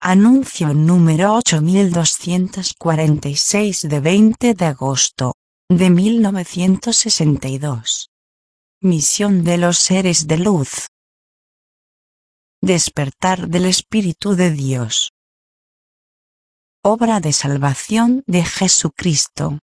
Anuncio número 8246 de 20 de agosto de 1962. Misión de los seres de luz. Despertar del Espíritu de Dios. Obra de salvación de Jesucristo.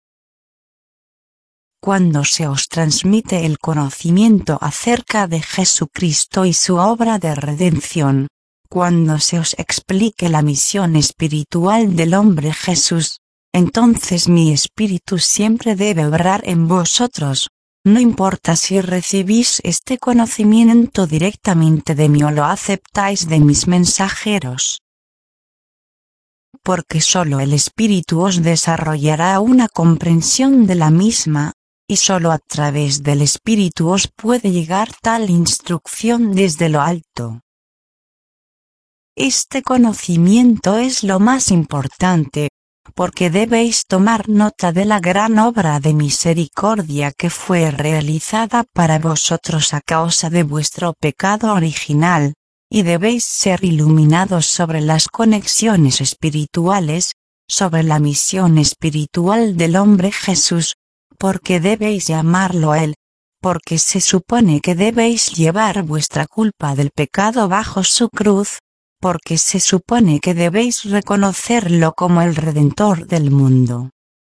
Cuando se os transmite el conocimiento acerca de Jesucristo y su obra de redención, cuando se os explique la misión espiritual del hombre Jesús, entonces mi espíritu siempre debe obrar en vosotros, no importa si recibís este conocimiento directamente de mí o lo aceptáis de mis mensajeros. Porque solo el espíritu os desarrollará una comprensión de la misma, y solo a través del espíritu os puede llegar tal instrucción desde lo alto. Este conocimiento es lo más importante, porque debéis tomar nota de la gran obra de misericordia que fue realizada para vosotros a causa de vuestro pecado original, y debéis ser iluminados sobre las conexiones espirituales, sobre la misión espiritual del hombre Jesús, porque debéis llamarlo a Él, porque se supone que debéis llevar vuestra culpa del pecado bajo su cruz, porque se supone que debéis reconocerlo como el Redentor del mundo.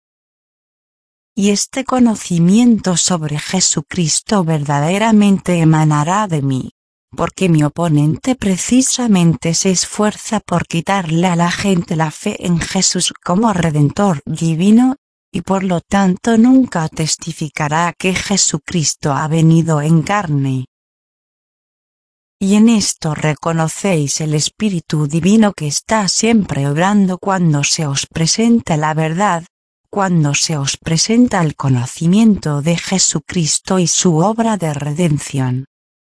Y este conocimiento sobre Jesucristo verdaderamente emanará de mí, porque mi oponente precisamente se esfuerza por quitarle a la gente la fe en Jesús como Redentor divino, y por lo tanto nunca testificará que Jesucristo ha venido en carne. Y en esto reconocéis el Espíritu Divino que está siempre obrando cuando se os presenta la verdad, cuando se os presenta el conocimiento de Jesucristo y su obra de redención.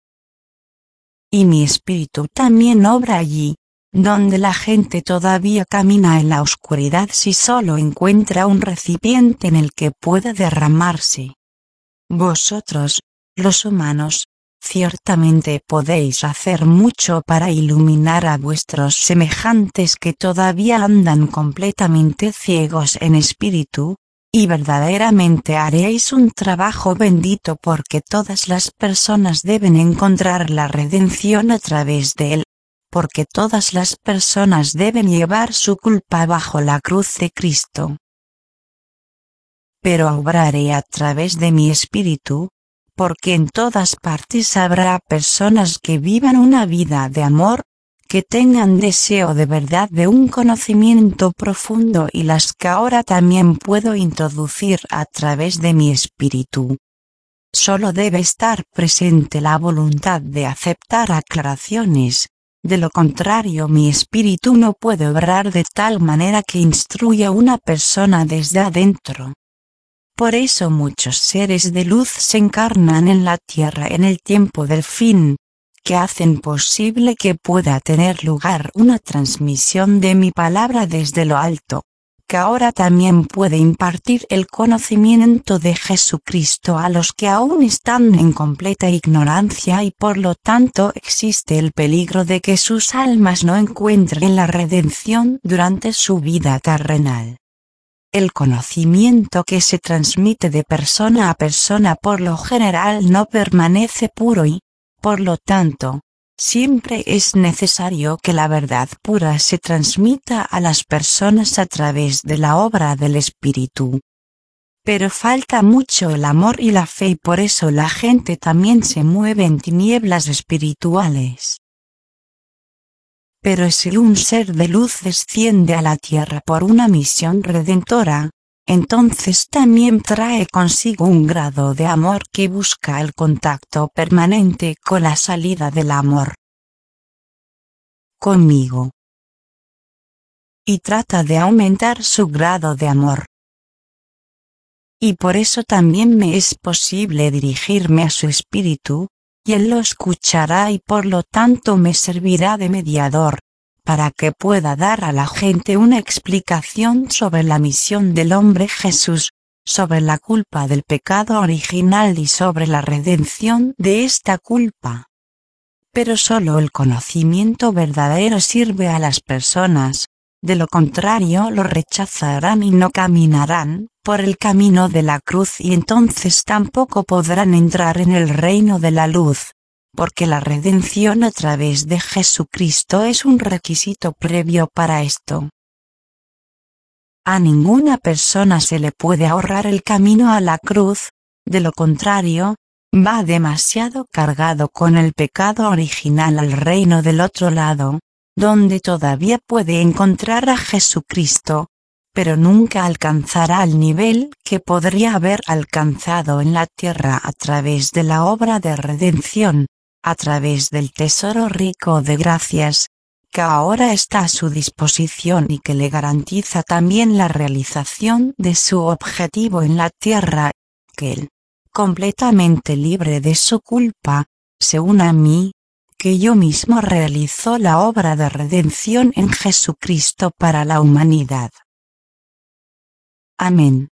Y mi Espíritu también obra allí, donde la gente todavía camina en la oscuridad si solo encuentra un recipiente en el que pueda derramarse. Vosotros, los humanos, ciertamente podéis hacer mucho para iluminar a vuestros semejantes que todavía andan completamente ciegos en espíritu, y verdaderamente haréis un trabajo bendito porque todas las personas deben encontrar la redención a través de Él, porque todas las personas deben llevar su culpa bajo la cruz de Cristo. Pero obraré a través de mi espíritu, porque en todas partes habrá personas que vivan una vida de amor, que tengan deseo de verdad de un conocimiento profundo y las que ahora también puedo introducir a través de mi espíritu. Solo debe estar presente la voluntad de aceptar aclaraciones, de lo contrario mi espíritu no puede obrar de tal manera que instruya a una persona desde adentro. Por eso muchos seres de luz se encarnan en la tierra en el tiempo del fin, que hacen posible que pueda tener lugar una transmisión de mi palabra desde lo alto, que ahora también puede impartir el conocimiento de Jesucristo a los que aún están en completa ignorancia y por lo tanto existe el peligro de que sus almas no encuentren la redención durante su vida terrenal. El conocimiento que se transmite de persona a persona por lo general no permanece puro y, por lo tanto, siempre es necesario que la verdad pura se transmita a las personas a través de la obra del Espíritu. Pero falta mucho el amor y la fe y por eso la gente también se mueve en tinieblas espirituales. Pero si un ser de luz desciende a la tierra por una misión redentora, entonces también trae consigo un grado de amor que busca el contacto permanente con la salida del amor conmigo. Y trata de aumentar su grado de amor. Y por eso también me es posible dirigirme a su espíritu, y Él lo escuchará y por lo tanto me servirá de mediador, para que pueda dar a la gente una explicación sobre la misión del hombre Jesús, sobre la culpa del pecado original y sobre la redención de esta culpa. pero solo el conocimiento verdadero sirve a las personas, de lo contrario lo rechazarán y no caminarán por el camino de la cruz y entonces tampoco podrán entrar en el reino de la luz, porque la redención a través de Jesucristo es un requisito previo para esto. A ninguna persona se le puede ahorrar el camino a la cruz, de lo contrario, va demasiado cargado con el pecado original al reino del otro lado, donde todavía puede encontrar a Jesucristo, pero nunca alcanzará el nivel que podría haber alcanzado en la tierra a través de la obra de redención, a través del tesoro rico de gracias, que ahora está a su disposición y que le garantiza también la realización de su objetivo en la tierra, que él, completamente libre de su culpa, se una a mí, que yo mismo realizo la obra de redención en Jesucristo para la humanidad. Amén.